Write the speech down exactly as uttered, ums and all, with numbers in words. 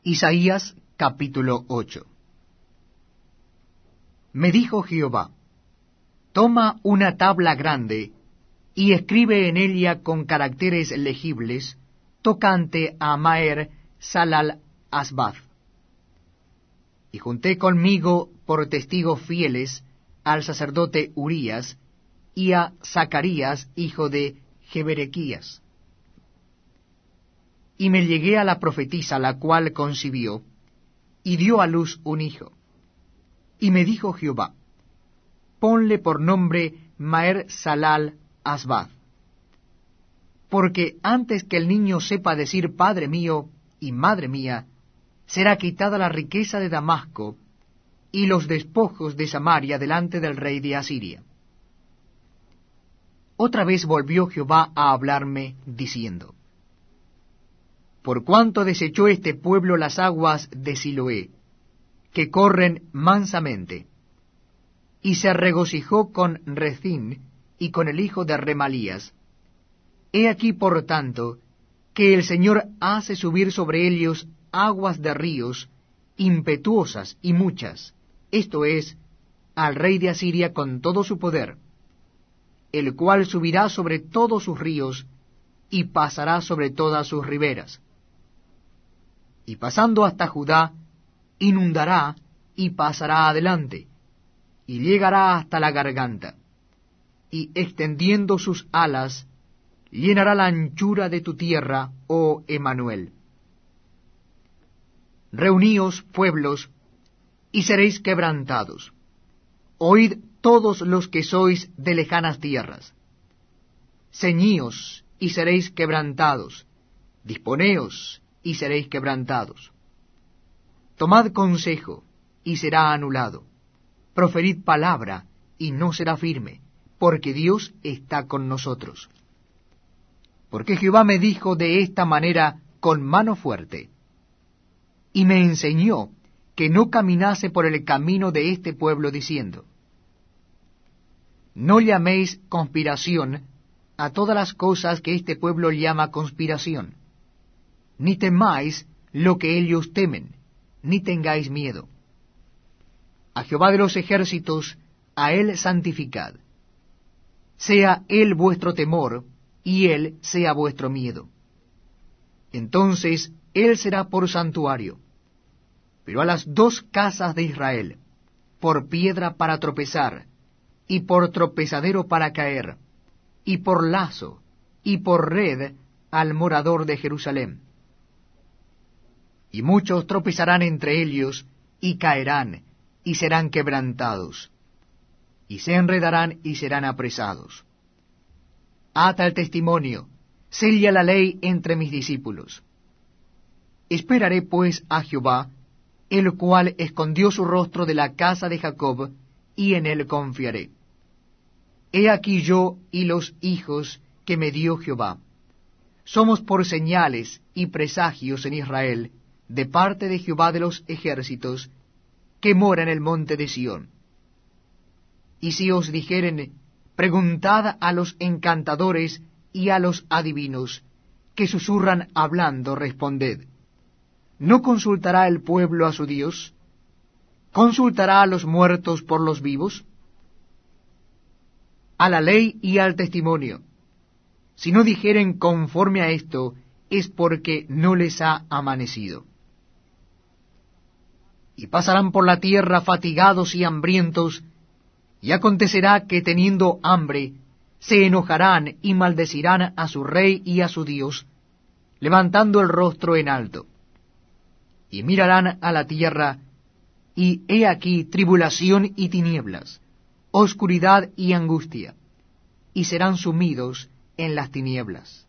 Isaías capítulo ocho. Me dijo Jehová, toma una tabla grande, y escribe en ella con caracteres legibles, tocante a Maher Salal Asbaz. Y junté conmigo por testigos fieles al sacerdote Urías, y a Zacarías, hijo de Jeberequías. Y me llegué a la profetisa, la cual concibió, y dio a luz un hijo. Y me dijo Jehová, ponle por nombre Maher Salal Asbaz, porque antes que el niño sepa decir Padre mío y Madre mía, será quitada la riqueza de Damasco y los despojos de Samaria delante del rey de Asiria. Otra vez volvió Jehová a hablarme, diciendo, por cuanto desechó este pueblo las aguas de Siloé, que corren mansamente, y se regocijó con Rezín y con el hijo de Remalías, he aquí por tanto que el Señor hace subir sobre ellos aguas de ríos impetuosas y muchas, esto es, al rey de Asiria con todo su poder, el cual subirá sobre todos sus ríos y pasará sobre todas sus riberas. Y pasando hasta Judá, inundará y pasará adelante, y llegará hasta la garganta, y extendiendo sus alas, llenará la anchura de tu tierra, oh Emmanuel. Reuníos, pueblos, y seréis quebrantados. Oíd todos los que sois de lejanas tierras. Ceñíos, y seréis quebrantados. Disponeos, y seréis quebrantados. Tomad consejo, y será anulado. Proferid palabra, y no será firme, porque Dios está con nosotros. Porque Jehová me dijo de esta manera con mano fuerte, y me enseñó que no caminase por el camino de este pueblo, diciendo, no llaméis conspiración a todas las cosas que este pueblo llama conspiración, ni temáis lo que ellos temen, ni tengáis miedo. A Jehová de los ejércitos, a él santificad. Sea él vuestro temor, y él sea vuestro miedo. Entonces él será por santuario, pero a las dos casas de Israel, por piedra para tropezar, y por tropezadero para caer, y por lazo, y por red al morador de Jerusalén. Y muchos tropezarán entre ellos, y caerán, y serán quebrantados, y se enredarán y serán apresados. Ata el testimonio, sella la ley entre mis discípulos. Esperaré pues a Jehová, el cual escondió su rostro de la casa de Jacob, y en él confiaré. He aquí yo y los hijos que me dio Jehová. Somos por señales y presagios en Israel, de parte de Jehová de los ejércitos, que mora en el monte de Sión. Y si os dijeren, preguntad a los encantadores y a los adivinos, que susurran hablando, responded, ¿no consultará el pueblo a su Dios? ¿Consultará a los muertos por los vivos? A la ley y al testimonio. Si no dijeren conforme a esto, es porque no les ha amanecido. Y pasarán por la tierra fatigados y hambrientos, y acontecerá que teniendo hambre, se enojarán y maldecirán a su rey y a su Dios, levantando el rostro en alto. Y mirarán a la tierra, y he aquí tribulación y tinieblas, oscuridad y angustia, y serán sumidos en las tinieblas.